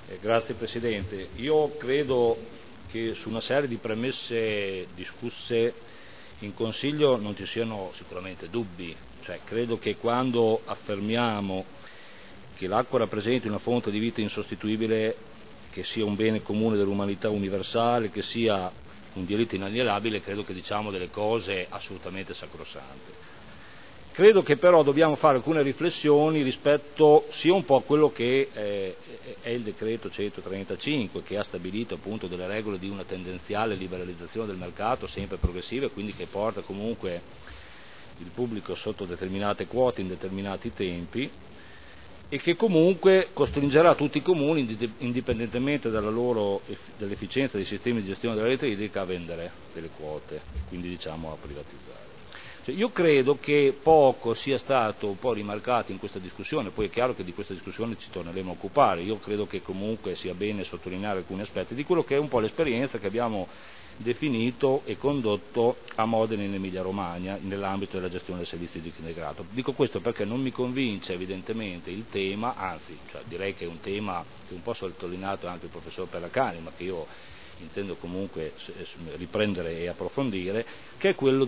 Grazie Presidente. Io credo che su una serie di premesse discusse in Consiglio non ci siano sicuramente dubbi, credo che quando affermiamo che l'acqua rappresenti una fonte di vita insostituibile, che sia un bene comune dell'umanità universale, che sia un diritto inalienabile, credo che diciamo delle cose assolutamente sacrosante. Credo che però dobbiamo fare alcune riflessioni rispetto sia un po' a quello che è il decreto 135, che ha stabilito appunto delle regole di una tendenziale liberalizzazione del mercato sempre progressiva, e quindi che porta comunque il pubblico sotto determinate quote in determinati tempi, e che comunque costringerà tutti i comuni, indipendentemente dall'efficienza dei sistemi di gestione della rete idrica, a vendere delle quote, e quindi a privatizzare. Io credo che poco sia stato un po' rimarcato in questa discussione, poi è chiaro che di questa discussione ci torneremo a occupare. Io credo che comunque sia bene sottolineare alcuni aspetti di quello che è un po' l'esperienza che abbiamo definito e condotto a Modena in Emilia Romagna nell'ambito della gestione del servizio idrico integrato. Dico questo perché non mi convince evidentemente il tema, anzi direi che è un tema che un po' sottolineato anche il professor Perlacani, ma che io intendo comunque riprendere e approfondire, che è quello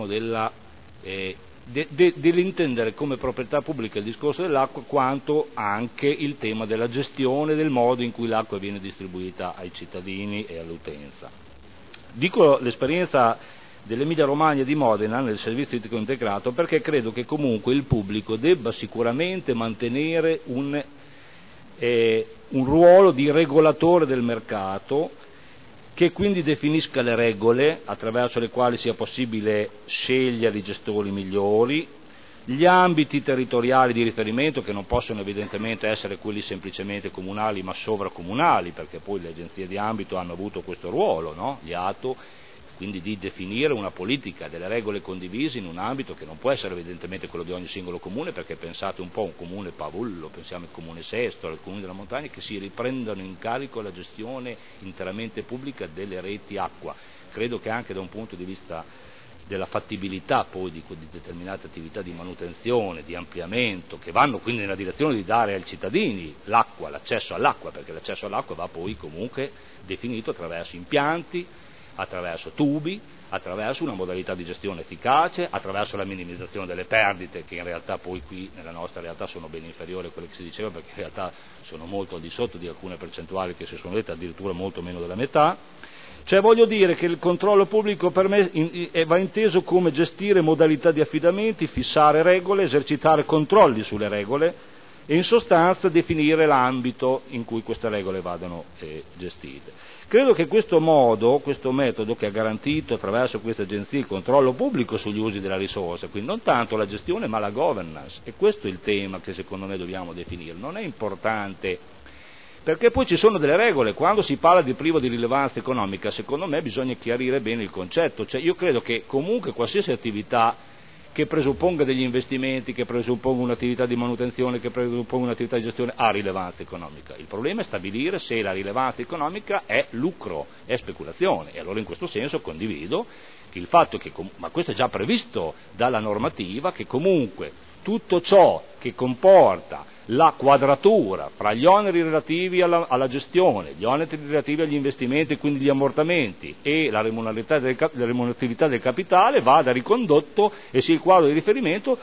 dell'intendere come proprietà pubblica il discorso dell'acqua, quanto anche il tema della gestione, del modo in cui l'acqua viene distribuita ai cittadini e all'utenza. Dico l'esperienza dell'Emilia Romagna e di Modena nel servizio idrico integrato perché credo che comunque il pubblico debba sicuramente mantenere un ruolo di regolatore del mercato, che quindi definisca le regole attraverso le quali sia possibile scegliere i gestori migliori, gli ambiti territoriali di riferimento, che non possono evidentemente essere quelli semplicemente comunali ma sovracomunali, perché poi le agenzie di ambito hanno avuto questo ruolo, no? Gli ATO, quindi di definire una politica, delle regole condivise in un ambito che non può essere evidentemente quello di ogni singolo comune, perché pensate un po' a un comune Pavullo, pensiamo al comune Sesto, al comune della Montagna, che si riprendano in carico la gestione interamente pubblica delle reti acqua. Credo che anche da un punto di vista della fattibilità poi di determinate attività di manutenzione, di ampliamento, che vanno quindi nella direzione di dare ai cittadini l'acqua, l'accesso all'acqua, perché l'accesso all'acqua va poi comunque definito attraverso impianti, attraverso tubi, attraverso una modalità di gestione efficace, attraverso la minimizzazione delle perdite, che in realtà poi qui nella nostra realtà sono ben inferiori a quelle che si diceva, perché in realtà sono molto al di sotto di alcune percentuali che si sono dette, addirittura molto meno della metà. Voglio dire che il controllo pubblico per me va inteso come gestire modalità di affidamenti, fissare regole, esercitare controlli sulle regole e in sostanza definire l'ambito in cui queste regole vadano gestite. Credo che questo metodo che ha garantito attraverso queste agenzie il controllo pubblico sugli usi della risorsa, quindi non tanto la gestione ma la governance, e questo è il tema che secondo me dobbiamo definire. Non è importante, perché poi ci sono delle regole, quando si parla di privo di rilevanza economica secondo me bisogna chiarire bene il concetto, io credo che comunque qualsiasi attività che presupponga degli investimenti, che presupponga un'attività di manutenzione, che presupponga un'attività di gestione ha rilevanza economica. Il problema è stabilire se la rilevanza economica è lucro, è speculazione, e allora in questo senso condivido che il fatto che, ma questo è già previsto dalla normativa, che comunque tutto ciò che comporta la quadratura fra gli oneri relativi alla gestione, gli oneri relativi agli investimenti, quindi gli ammortamenti, e la remuneratività del capitale vada ricondotto e sia il quadro di riferimento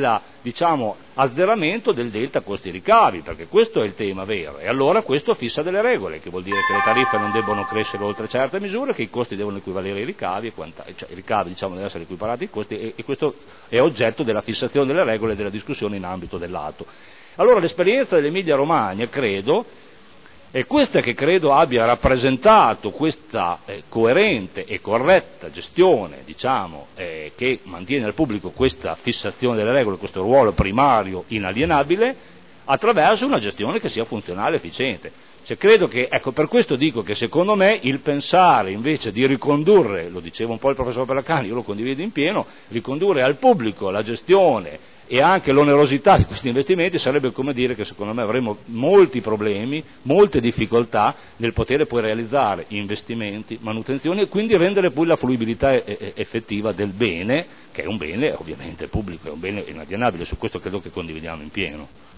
azzeramento del delta costi-ricavi, perché questo è il tema vero, e allora questo fissa delle regole, che vuol dire che le tariffe non debbono crescere oltre certe misure, che i costi devono equivalere ai ricavi, i ricavi devono essere equiparati ai costi, e questo è oggetto della fissazione delle regole e della discussione in ambito dell'ATO. Allora l'esperienza dell'Emilia Romagna credo è questa, che credo abbia rappresentato questa coerente e corretta gestione, che mantiene al pubblico questa fissazione delle regole, questo ruolo primario inalienabile, attraverso una gestione che sia funzionale e efficiente. Credo che, per questo dico che secondo me il pensare invece di ricondurre, lo diceva un po' il professor Perlacani, io lo condivido in pieno, ricondurre al pubblico la gestione e anche l'onerosità di questi investimenti sarebbe come dire che secondo me avremo molti problemi, molte difficoltà nel poter poi realizzare investimenti, manutenzioni, e quindi rendere poi la fruibilità effettiva del bene, che è un bene ovviamente pubblico, è un bene inalienabile, su questo credo che condividiamo in pieno.